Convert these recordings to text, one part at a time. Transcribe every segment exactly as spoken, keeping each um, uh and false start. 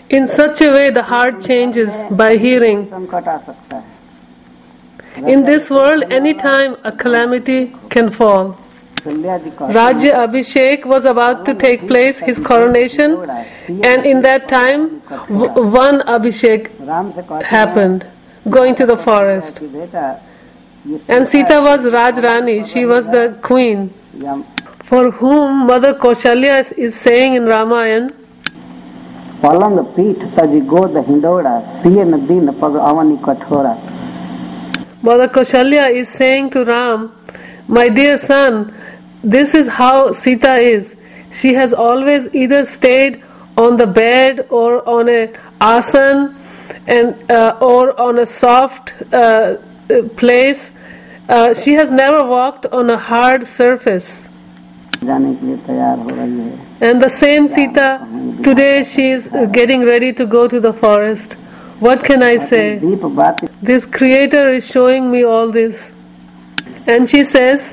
In such a way, the heart changes by hearing. In this world, any time a calamity can fall. Rajya Abhishek was about to take place, his coronation, and in that time, one Abhishek happened, going to the forest. And Sita was Rajrani, she was the queen, for whom Mother Kaushalya is saying in Ramayana, पलंग पीठ तजी गोद हिंडोड़ा पिए न दिन पग अवनी कठोरा. Mother Kaushalya is saying to Ram, my dear son, this is how Sita is. She has always either stayed on the bed or on a asan and uh, or on a soft uh, place. Uh, she has never walked on a hard surface. And the same Sita, today she is getting ready to go to the forest. What can I say? This Creator is showing me all this. And she says,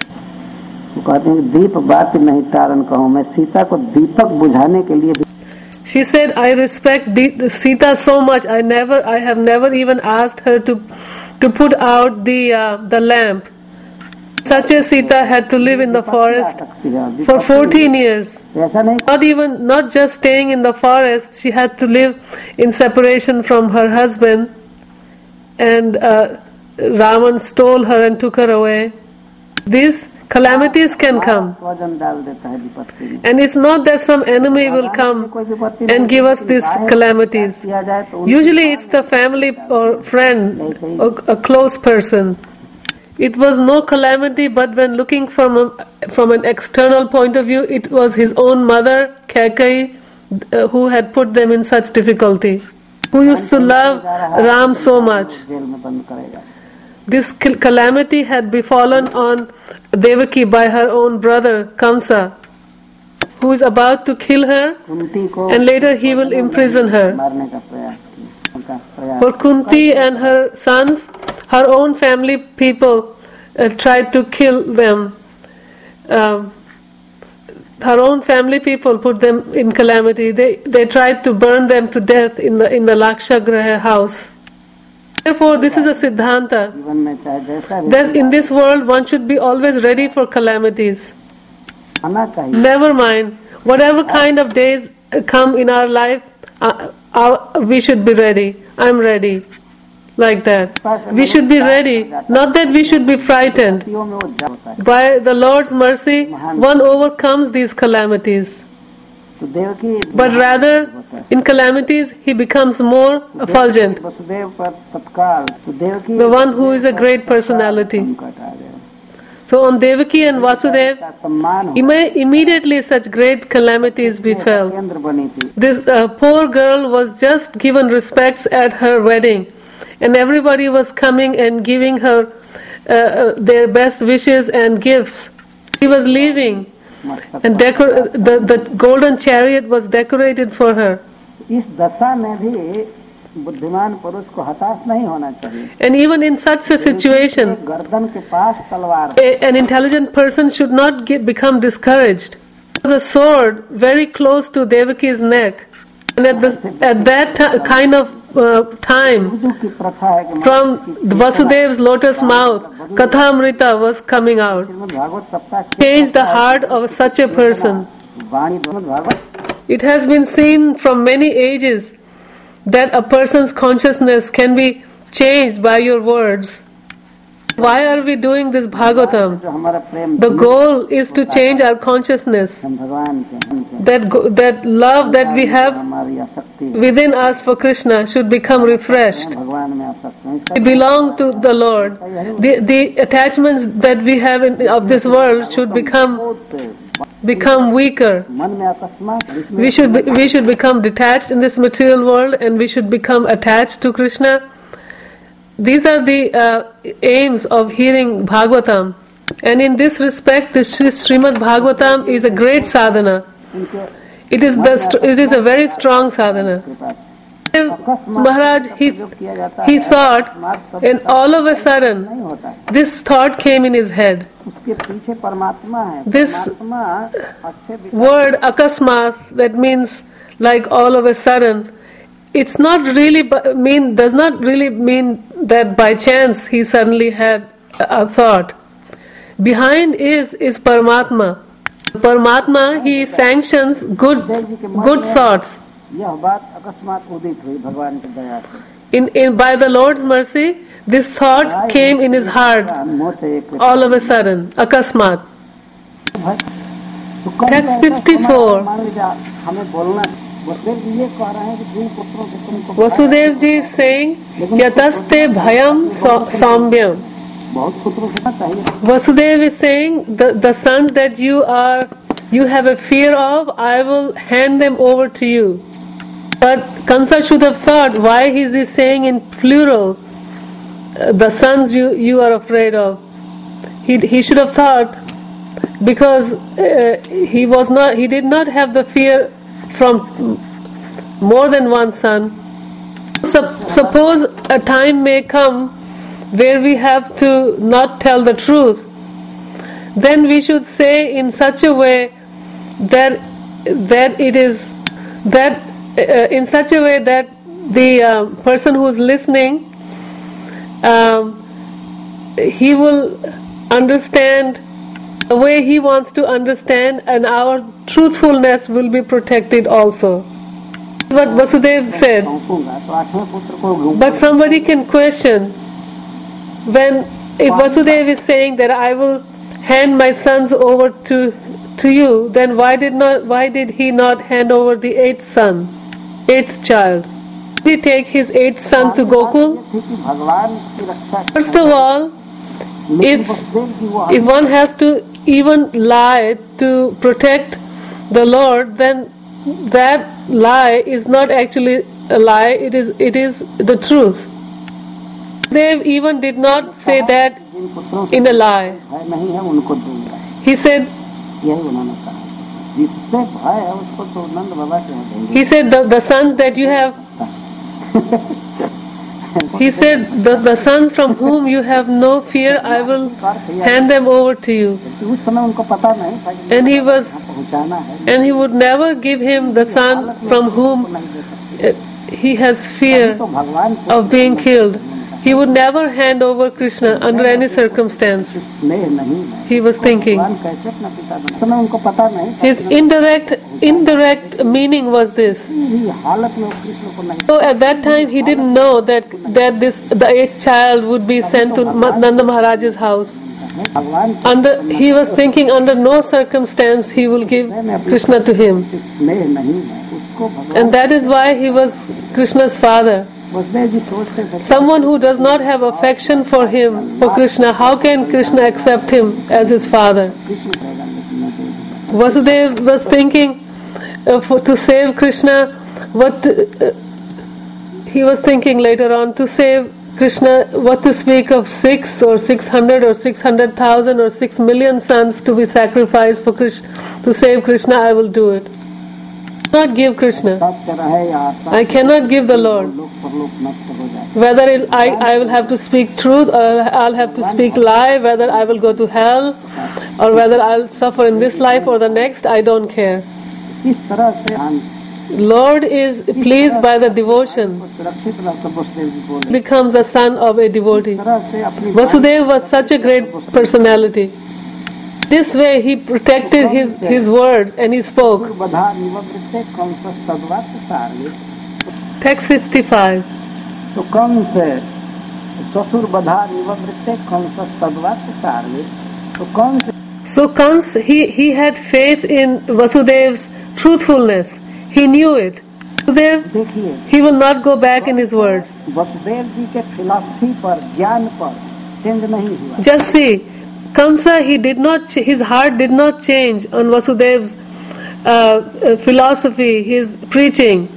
she said, I respect Sita so much. I never, I have never even asked her to, to put out the uh, the lamp. Such a Sita had to live in the forest for fourteen years. Not even, not just staying in the forest, she had to live in separation from her husband. And uh, Ravan stole her and took her away. These calamities can come. And it's not that some enemy will come and give us these calamities. Usually it's the family or friend or a close person. It was no calamity, but when looking from a, from an external point of view, it was his own mother, Kaikeyi, uh, who had put them in such difficulty, who used to love Ram so much. This calamity had befallen on Devaki by her own brother, Kamsa, who is about to kill her, and later he will imprison her. For Kunti and her sons, her own family people uh, tried to kill them. Um, her own family people put them in calamity. They they tried to burn them to death in the in the Lakshagraha house. Therefore, this is a Siddhanta that in this world one should be always ready for calamities. Never mind, whatever kind of days come in our life, uh, our, we should be ready. I'm ready. Like that. We should be ready. Not that we should be frightened. By the Lord's mercy, one overcomes these calamities. But rather, in calamities, he becomes more effulgent. The one who is a great personality. So on Devaki and Vasudev, immediately such great calamities befell. This uh, poor girl was just given respects at her wedding, and everybody was coming and giving her uh, their best wishes and gifts. She was leaving, and decor- the, the golden chariot was decorated for her. And even in such a situation, a, an intelligent person should not get, become discouraged. There was a sword very close to Devaki's neck, and at, the, at that t- kind of uh, time, from Vasudev's lotus mouth, Kathamrita was coming out. Changed the heart of such a person. It has been seen from many ages that a person's consciousness can be changed by your words. Why are we doing this Bhagavatam? The goal is to change our consciousness. That go, that love that we have within us for Krishna should become refreshed. We belong to the Lord. The, the attachments that we have in, of this world should become become weaker. We should be, we should become detached in this material world, and we should become attached to Krishna. These are the uh, aims of hearing Bhagavatam, and in this respect, the Srimad Bhagavatam is a great sadhana. It is the it is a very strong sadhana. Maharaj, he, he thought, and all of a sudden, this thought came in his head. This word akasmat, that means like all of a sudden, it's not really mean does not really mean that by chance he suddenly had a thought. Behind is is Paramatma. Paramatma, he sanctions good good thoughts. In in by the Lord's mercy, this thought came in his heart all of a sudden, akasmat. Text fifty-four. Vasudev ji is saying, Yataste bhayam saumyam. Vasudev is saying, the, the sons that you are, you have a fear of, I will hand them over to you. But Kansa should have thought, why is he saying in plural, uh, the sons you, you are afraid of? He, he should have thought, because uh, he was not, he did not have the fear from more than one son. Sup- suppose a time may come where we have to not tell the truth, then we should say in such a way that that it is that uh, in such a way that the uh, person who is listening, um, he will understand the way he wants to understand, and our truthfulness will be protected also. What Vasudev said. But somebody can question, when if Vasudev is saying that I will hand my sons over to to you, then why did not why did he not hand over the eighth son, eighth child? Did he take his eighth son to Gokul? First of all, if if one has to even lie to protect the Lord, then that lie is not actually a lie, it is it is the truth. They even did not say that in a lie. He said He said the, the sons that you have He said, the, the sons from whom you have no fear, I will hand them over to you. And he was, and he would never give him the son from whom he has fear of being killed. He would never hand over Krishna under any circumstance. He was thinking. His indirect indirect meaning was this. So at that time he didn't know that, that this the eighth child would be sent to Nanda Maharaj's house. Under, he was thinking under no circumstance he will give Krishna to him. And that is why he was Krishna's father. Someone who does not have affection for him, for Krishna, how can Krishna accept him as his father? Vasudev was thinking uh, for, to save Krishna, what to, uh, he was thinking later on, to save Krishna, what to speak of six or six hundred or six hundred thousand or six million sons to be sacrificed for Krishna, to save Krishna, I will do it. Not give Krishna. I cannot give the Lord. Whether it, I, I will have to speak truth or I'll have to speak lie, whether I will go to hell or whether I'll suffer in this life or the next, I don't care. Lord is pleased by the devotion. Becomes the son of a devotee. Vasudev was such a great personality. This way he protected his, his words and he spoke. Text fifty-five. So Kans, he, he had faith in Vasudev's truthfulness. He knew it. Vasudev, he will not go back in his words. Just see, Kansa, he did not, his heart did not change on Vasudev's uh, uh, philosophy, his preaching.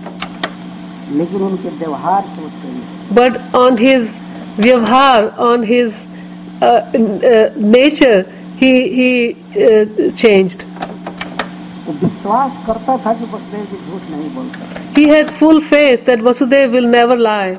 But on his vyavhar, on his uh, uh, nature, he he uh, changed. He had full faith that Vasudev will never lie.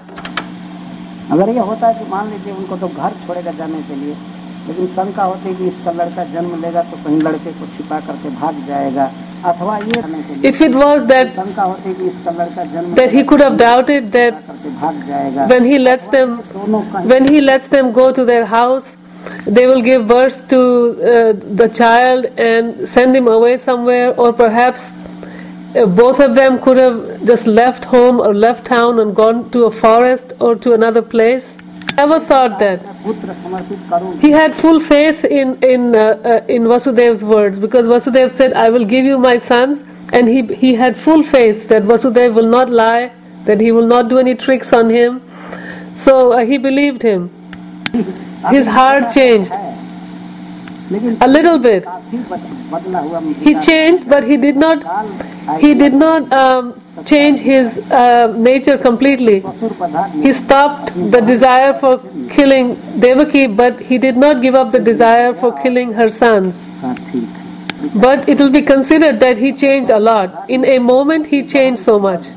लेकिन शंका होती है कि इसका लड़का जन्म लेगा तो कहीं लड़के को छिपा करके भाग जाएगा, अथवा ये करने के लिए If it was that शंका होती कि इसका लड़का जन्म that he could have doubted that करके भाग जाएगा, when he lets them दोनों का when he lets them go to their house, they will give birth to uh, the child and send him away somewhere, or perhaps uh, both of them could have just left home or left town and gone to a forest or to another place. Never thought that. पुत्र समर्पित करूं, He had full faith in in uh, uh, in Vasudev's words, because Vasudev said, "I will give you my sons," and he he had full faith that Vasudev will not lie, that he will not do any tricks on him. So uh, he believed him. His heart changed लेकिन a little bit. काफी बद- बदला हुआ He changed, but he did not he did not um, change his uh, nature completely. असुर पदार्थ He stopped the desire for killing Devaki, but he did not give up the desire for killing her sons. हाँ ठीक है, But it will be considered that he changed a lot. In a moment, he changed so much.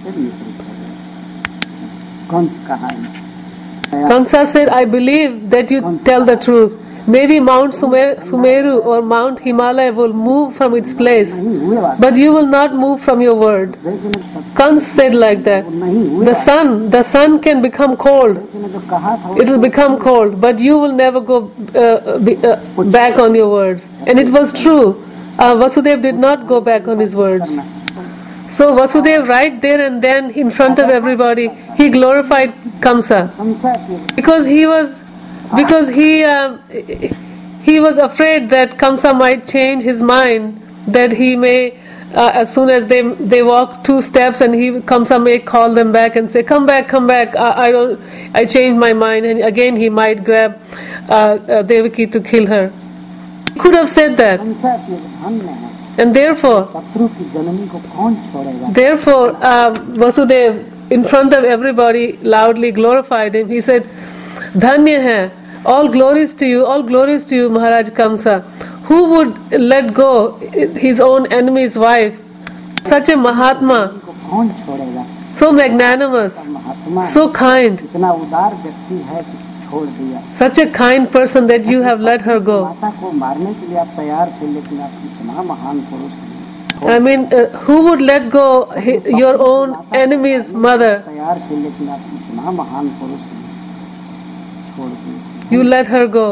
कौन कहा है? Kamsa said, "I believe that you tell the truth. Maybe Mount Sumer- Sumeru or Mount Himalaya will move from its place, नहीं हुए बात, but you will not move from your word." लेकिन सब Kans said like that. नहीं हुए The बात, sun, the sun can become cold. लेकिन जो कहा था It will become cold, but you will never go uh, be, uh, back on your words. And it was true. Uh, Vasudev did not go back on his words. So Vasudev, right there and then, in front of everybody, he glorified Kamsa हमसा की because he was because he uh, he was afraid that Kamsa might change his mind, that he may. Uh, as soon as they they walk two steps, and he Kamsa may call them back and say, "Come back, come back! I, I don't, I changed my mind." And again, he might grab uh, uh, Devaki to kill her. He could have said that, हमसा की धन्य है, and therefore, शत्रु की जननी को कौन छोड़ेगा? therefore, uh, Vasudev, in front of everybody, loudly glorified him. He said, "Dhanya hai, all glories to you, all glories to you, Maharaj Kamsa. Who would let go his own enemy's wife? Such a Mahatma, को कौन छोड़ेगा? so magnanimous, महात्मा so kind, इतना उदार व्यक्ति है कि छोड़ दिया। such a kind person that you have let her go." माता को मारने के लिए आप तैयार थे, लेकिन आप इतना महान पुरुष हैं। I mean, uh, who would let go hi- your own enemy's mother? तैयार थे, लेकिन आप इतना महान पुरुष हैं, छोड़ दिए। You let her go.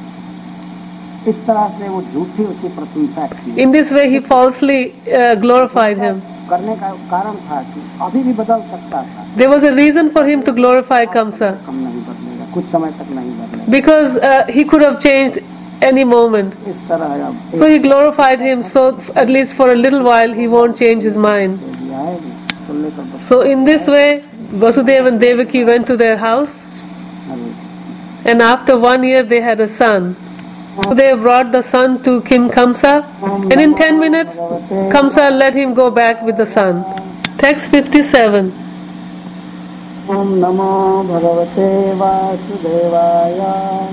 इस तरह से वो झूठी उसकी प्रशंसा की। In this way, he falsely uh, glorified him. करने का कारण था कि अभी भी बदल सकता था, There was a reason for him to glorify Kamsa, कम नहीं बदलेगा, कुछ समय तक नहीं बदलेगा। because uh, he could have changed any moment. इस तरह अब So he glorified him, so f- at least for a little while he won't change his mind. एक दिया है तो लेकर बस So in this way, Vasudeva and Devaki went to their house, and after one year they had a son. So they brought the son to King Kamsa, and in ten minutes, Kamsa let him go back with the son. Text fifty-seven. ओम नमो भगवते वासुदेवाय।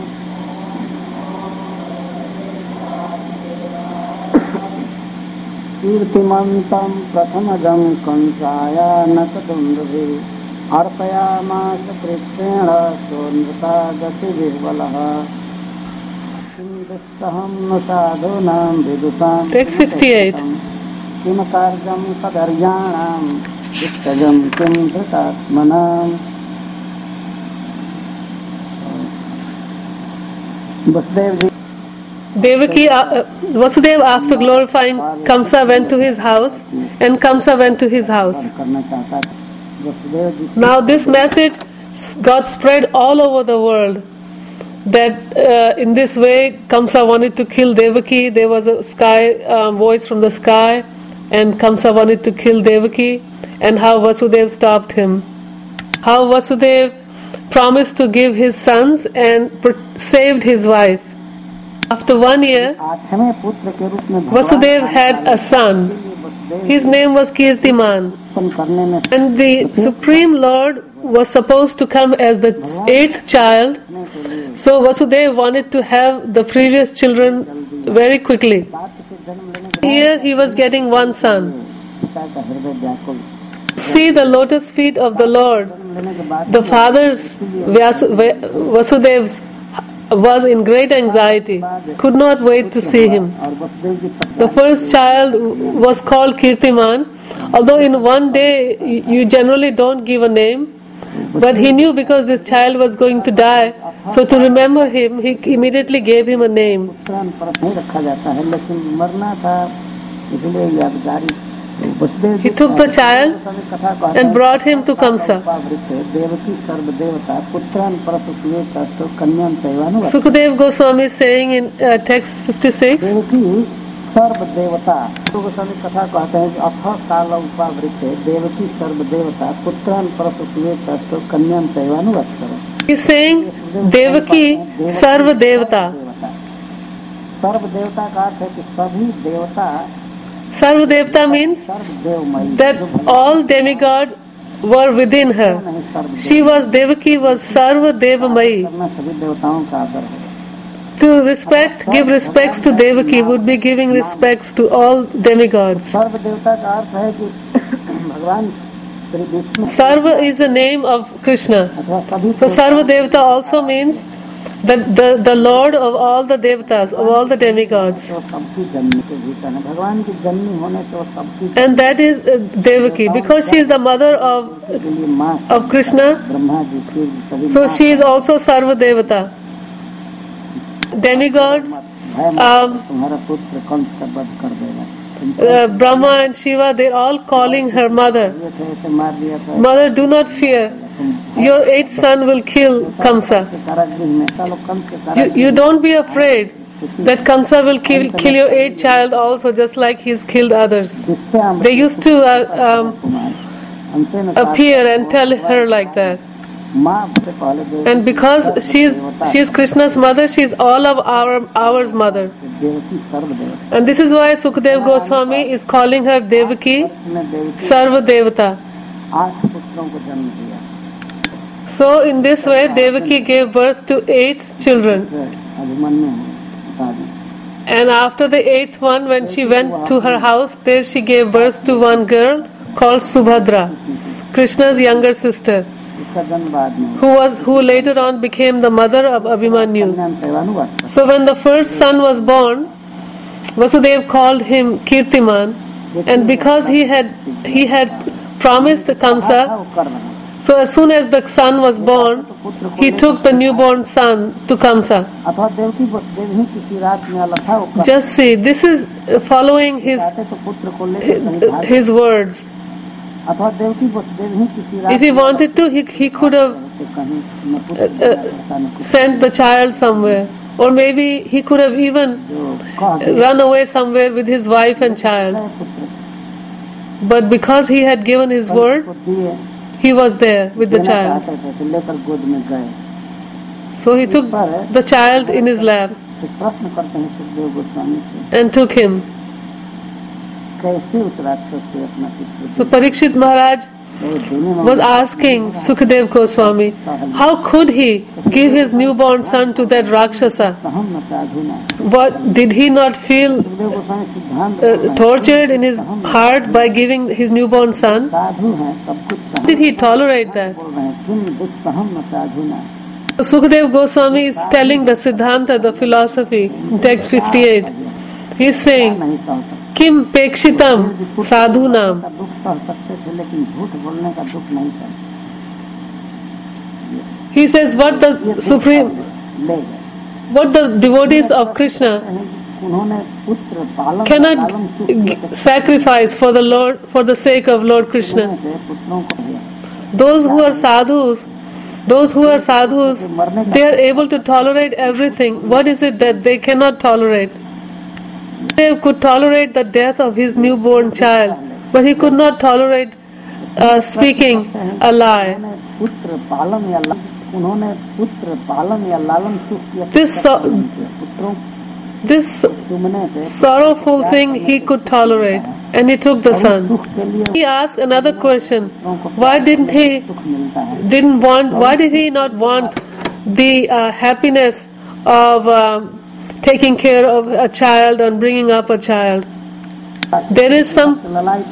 कीर्तिमन्तं प्रथमजं कंसाय नकदुन्दुभिः अर्पयामास कृष्णेन सोऽनृता गतिभिर्बलः। किं न साधूनां विदुषां Text fifty-eight. किं कार्यं कदर्याणां वित्तजं किं धृतात्मनाम्। वसुदेव जी Devaki, uh, Vasudeva, after glorifying Kamsa, went to his house, and Kamsa went to his house. करना चाहता था। वसुदेव जी Now this message s- got spread all over the world, that uh, in this way Kamsa wanted to kill Devaki. There was a sky uh, voice from the sky, and Kamsa wanted to kill Devaki, and how Vasudeva stopped him. How Vasudeva promised to give his sons and pr- saved his wife. After one year, आठवें पुत्र के रूप में Vasudeva had a son. His name was Kirtiman. उत्पन्न करने में And the Supreme Lord was supposed to come as the eighth child. So Vasudeva wanted to have the previous children very quickly. बाप के जन्म लेने के Here he was getting one son. पिता का हृदय व्याकुल। See the lotus feet of the Lord. जन्म लेने के बाद The father's, Vyas- Va- Vasudev's was in great anxiety, could not wait to see him. The first child was called Kirtiman, although in one day you generally don't give a name, but he knew because this child was going to die, so to remember him, he immediately gave him a name. He took the child and brought him to Kamsa. Sukadev Goswami is saying in uh, text fifty-six, सर्व देवता गोस्वामी कथा कहते हैं कि अथ काल उपावृत्ते देवकी सर्व देवता पुत्रान प्रसूते तस्थो Kanyam चैवानुवत्सर. He is saying Devaki Sarva Devata. सर्व देवता का अर्थ है कि सभी देवता. Sarva Devata means that all demigods were within her. She was Devaki was Sarva Devamayi. सभी देवताओं का आदर है. To respect, give respects to Devaki would be giving respects to all demigods. सर्व देवता का अर्थ है कि भगवान Shri Vishnu. Sarva is the name of Krishna. So Sarva Devata also means that the the Lord of all the devatas, of all the demigods. भगवान की जन्मी होने तो सबकी. And that is uh, Devaki, because she is the mother of of Krishna. Brahma ji की. So she is also Sarva Devata. Demigods, um, uh, Brahma and Shiva, they are all calling her mother. Mother, do not fear. Your eighth son will kill Kamsa. You, you don't be afraid that Kamsa will kill, kill your eighth child also, just like he's killed others. They used to uh, um, appear and tell her like that. And because she is she is Krishna's mother, she is all of our ours mother. And this is why Sukadev Goswami is calling her Devaki Sarva Devata. So in this way Devaki gave birth to eight children. And after the eighth one, when she went to her house, there she gave birth to one girl called Subhadra, Krishna's younger sister, who was who later on became the mother of Abhimanyu. So when the first son was born, Vasudev called him Kirtiman, and because he had he had promised Kamsa, so as soon as the son was born, he took the newborn son to Kamsa. Just see, this is following his his words. If he wanted to, he, he could have uh, uh, sent the child somewhere, or maybe he could have even run away somewhere with his wife and child. But because he had given his word, he was there with the child. So he took the child in his lap and took him. So Parikshit Maharaj was asking Sukadev Goswami, how could he give his newborn son to that Rakshasa? What, did he not feel uh, tortured in his heart by giving his newborn son? Did he tolerate that? Sukadev Goswami is telling the Siddhanta, the philosophy, in text fifty-eight. He is saying, Kim Pekshitam Sadhunam. He says what the Supreme, what the devotees of Krishna cannot sacrifice for the Lord, for the sake of Lord Krishna. Those who are sadhus, those who are sadhus, they are able to tolerate everything. What is it that they cannot tolerate? They could tolerate the death of his newborn child, but he could not tolerate uh, speaking a lie. This, so, this sorrowful thing he could tolerate, and he took the son. He asked another question: Why didn't he didn't want? Why did he not want the uh, happiness of uh, taking care of a child and bringing up a child? There is some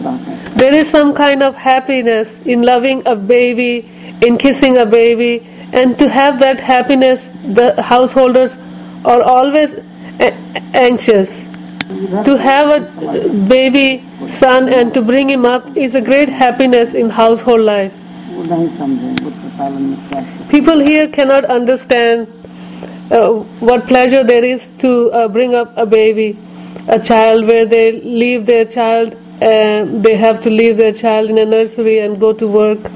there is some kind of happiness in loving a baby, in kissing a baby, and to have that happiness, the householders are always a- anxious. To have a baby son and to bring him up is a great happiness in household life. वो नहीं समझे पुत्र पालन में क्या है। People here cannot understand uh, what pleasure there is to uh, bring up a baby, a child, where they leave their child, uh, they have to leave their child in a nursery and go to work.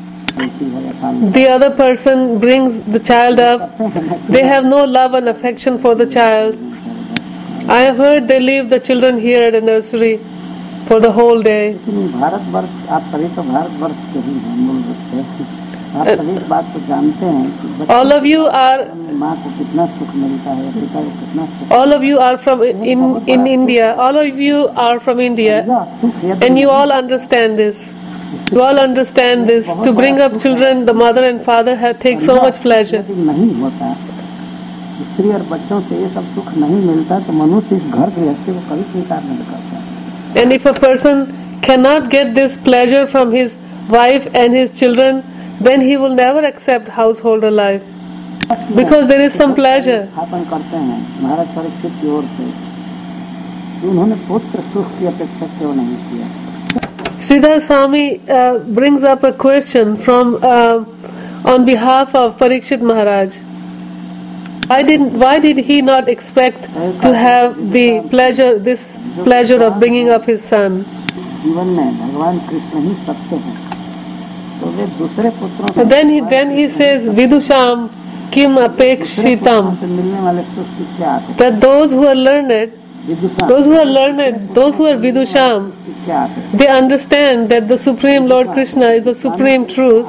The other person brings the child up. They have no love and affection for the child. I have heard they leave the children here at a nursery for the whole day. Bharatvarsh आप सभी तो भारतवर्ष के ही हैं मूल रूप से। आप सभी इस बात को जानते हैं कि बच्चे All of you are माँ को कितना सुख मिलता है, पिता को कितना सुख। all of you are from in in India. All of you are from India, and you all understand this. You all understand this. To bring up children, the mother and father have take so much pleasure. नहीं होता, स्त्री और बच्चों से ये सब सुख नहीं मिलता तो मनुष्य इस घर गृहस्थी को कभी स्वीकार नहीं करता। And if a person cannot get this pleasure from his wife and his children, then he will never accept householder life, because there is some pleasure. स्थापन करते हैं महाराज परीक्षित की ओर से, उन्होंने पुत्र सुख की अपेक्षा क्यों नहीं किया? Sridhar Swami uh, brings up a question from uh, on behalf of Parikshit Maharaj. Why did why did he not expect to have the pleasure, this pleasure of bringing up his son? जीवन में भगवान कृष्ण ही सत्य हैं, तो वे दूसरे पुत्रों But then he then he says Vidusham Kim Apekshitam, से मिलने वाले सुख की क्या आते that those who are learned, विदुषा those who are learned, those who are Vidusham, की क्या आते they understand that the Supreme Lord Krishna is the supreme truth.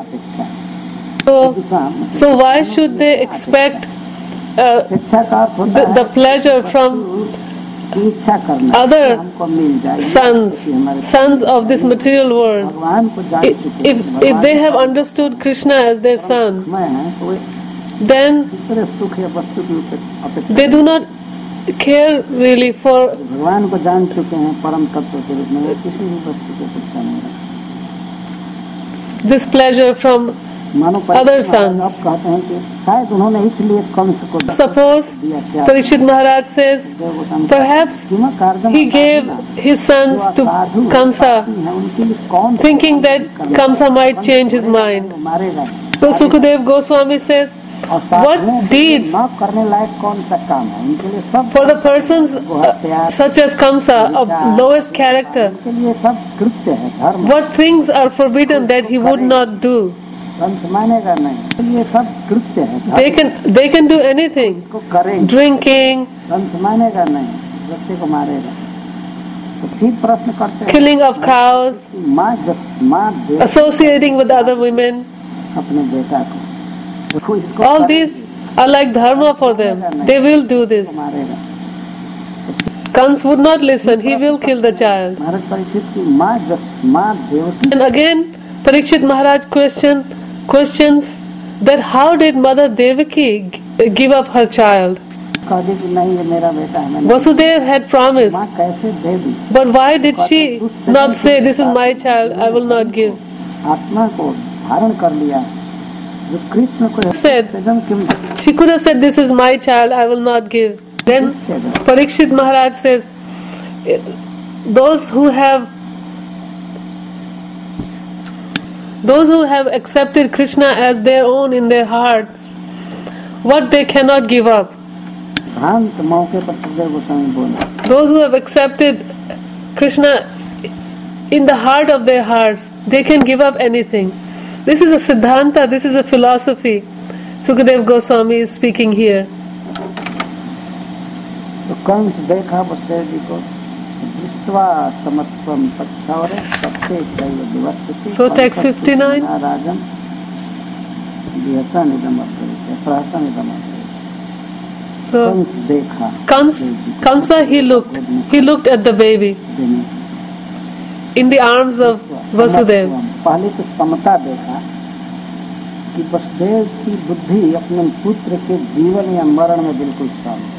So so why should they expect uh, इच्छा का अर्थ होता the, है the pleasure from की इच्छा करना, other हमको मिल जाए sons, sons of this material world? भगवान को जान If, चुके if if they have understood Krishna as their son, मैं है तो वे then दूसरे सुख या वस्तु की अपेक्षा they do not care really for भगवान को जान चुके हैं परम तत्व के रूप में, वे किसी भी वस्तु की अपेक्षा नहीं रखते। this pleasure from मानो other परीक्षित sons. महाराज अब कहते हैं कि शायद उन्होंने इसलिए कंस को Suppose दिया क्या Parikshit Maharaj says perhaps he gave his sons to Kamsa, उनके लिए कौन thinking that Kamsa might change his mind. मारेगा So Sukadev Goswami says, और साथ what में deeds न करने लायक कौन सा काम है उनके लिए सब for the persons uh, such as Kamsa of lowest character, उनके लिए सब कृत्य है, धर्म what things are forbidden that he would not do? Kans मानेगा नहीं, उनके लिए सब कृत्य है, धर्म They can they can do anything, को करेंगे, drinking, कंस मानेगा नहीं, बच्चे को मारेगा। तो फिर प्रश्न करते हैं killing of cows, कि माँ जब माँ दे associating with other women, अपने बेटा को उसको इसको all करेगी, these are like dharma for them. They will do this. तो मारेगा। Kans would not listen. He will kill the child. महाराज परीक्षित की माँ जब माँ Devaki And again, Parikshit Maharaj question questions that how did Mother Devaki g- give up her child? कह दी कि नहीं ये मेरा बेटा है, मैंने Vasudev had promised, माँ कैसे दे दी? but why did she not say, "This is my child, I will not give"? आत्मा को धारण कर लिया, जो कृष्ण को Said, एकदम क्यों she could have said, "This is my child, I will not give." Then Parikshit Maharaj says, those who have those who have accepted Krishna as their own in their hearts, what they cannot give up. भ्रांत मौके पर सुखदेव गोस्वामी बोला, Those who have accepted Krishna in the heart of their hearts, they can give up anything. This is a siddhanta, this is a philosophy. Sukadev Goswami is speaking here. तो कंस देखा वसुदेव जी को, दृष्ट्वा समत्वम तच्छौरे सत्ते चैव विवर्तते। So text fifty-nine. राजन विहसन इदम अब्रवीत, प्रहसन इदम अब्रवीत। So Kans देखा Kans, Kansa, he looked, he looked at the baby in the arms of Vasudev. पहले तो समता देखा कि वसुदेव की बुद्धि अपने पुत्र के जीवन या मरण में बिल्कुल सम,